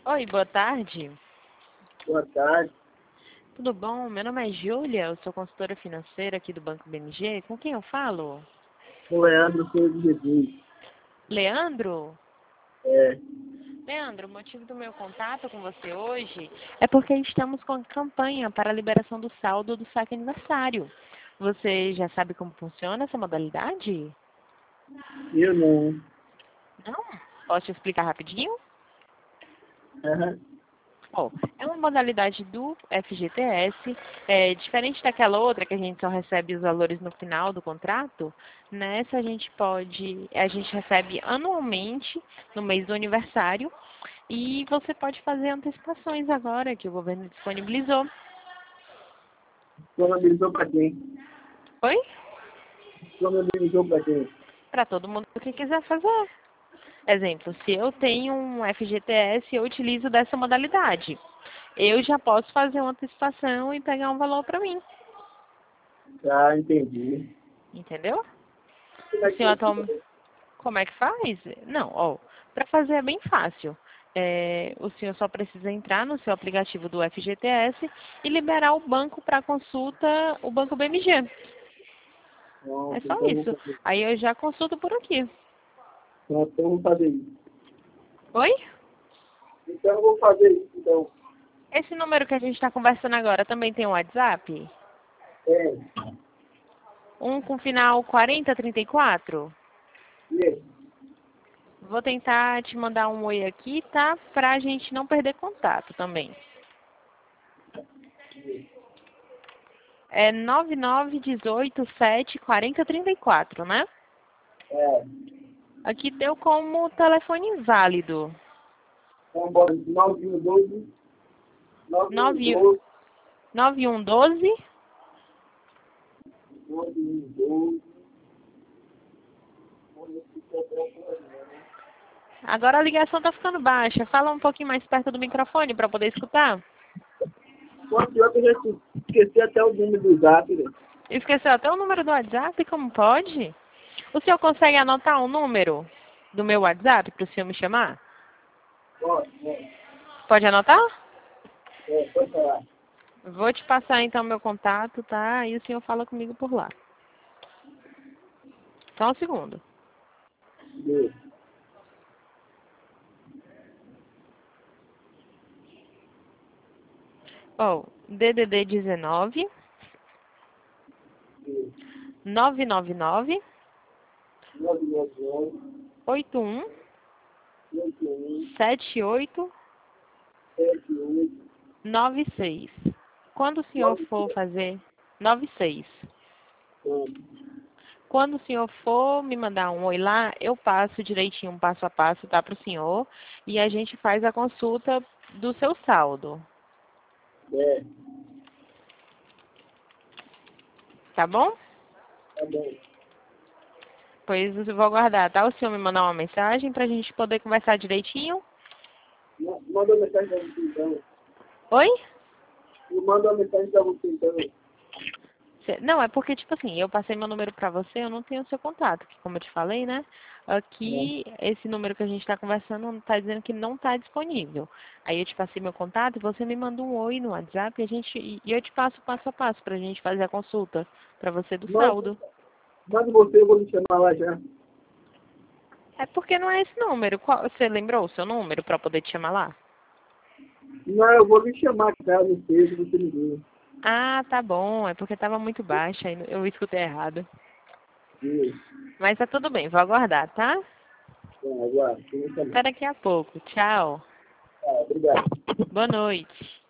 Oi, boa tarde. Boa tarde. Tudo bom? Meu nome é Júlia, eu sou consultora financeira aqui do Banco BMG. Com quem eu falo? Sou Leandro Souza de Jesus. Leandro? É, Leandro, o motivo do meu contato com você hoje é porque estamos com a campanha para a liberação do saldo do saque aniversário. Você já sabe como funciona essa modalidade? eu não. Não? Posso te explicar rapidinho? Aham. Bom, é uma modalidade do FGTS, diferente daquela outra que a gente só recebe os valores no final do contrato. Nessa a gente recebe anualmente, no mês do aniversário, e você pode fazer antecipações agora que o governo disponibilizou. Disponibilizou para quem? Oi? Disponibilizou para quem? Para todo mundo que quiser fazer. Exemplo, se eu tenho um FGTS, eu utilizo dessa modalidade. Eu já posso fazer uma antecipação e pegar um valor para mim, Tá, entendi. entendeu? Como O é que senhor eu atualmente como é que faz? Não, ó, para fazer é bem fácil. O senhor só precisa entrar no seu aplicativo do FGTS e liberar o banco para consulta, o Banco BMG. É Pronto, só então eu isso. vou fazer. Aí eu já consulto por aqui. Pronto, então eu vou fazer isso. Oi? Então eu vou fazer isso, então. Esse número que a gente está conversando agora também tem um WhatsApp? É, Um com final 4034? é. Vou tentar te mandar um oi aqui, tá? Pra gente não perder contato também. É 9918 74034, né? É. Aqui deu como telefone inválido. Então bora, 9112, 9 9112, 9112. 9112. Agora a ligação tá ficando baixa. Fala um pouquinho mais perto do microfone para poder escutar. Pô, pior que eu já esqueci até o número do zap, né? Esqueceu até o número do WhatsApp? Como pode? O senhor consegue anotar um número do meu WhatsApp para o senhor me chamar? Pode, Pode anotar? pode falar. Vou te passar então meu contato, tá? E o senhor fala comigo por lá. Só um segundo. Beleza. Ó, DDD 19 999 991, 81 81, 78 78, 96. Quando o senhor 9, for fazer 96. 9. Quando o senhor for me mandar um oi lá, eu passo direitinho um passo a passo, tá, para o senhor, e a gente faz a consulta do seu saldo, É, tá bom? tá bom. Pois eu vou aguardar, tá? O senhor me mandar uma mensagem pra gente poder conversar direitinho. Manda uma mensagem pra você então. Oi? Eu mando uma mensagem pra você então. Não, é porque, tipo assim, eu passei meu número pra você, eu não tenho o seu contato, que como eu te falei, né? Né? Aqui, esse número que a gente tá conversando tá dizendo que não tá disponível. Aí eu te passei meu contato e você me manda um oi no WhatsApp e eu te passo passo a passo pra gente fazer a consulta pra você do Manda, saldo. manda você, eu vou lhe chamar lá já. É porque não é esse número. Você lembrou o seu número pra poder te chamar lá? Não, eu vou lhe chamar, cara, não sei se você me deu. Ah, tá bom. É porque tava muito baixa e eu escutei errado. Beleza. Mas tá tudo bem, vou aguardar, tá? Tá, agora, eu vou chamar. Até daqui a pouco. Tchau. Tá, obrigado. Boa noite.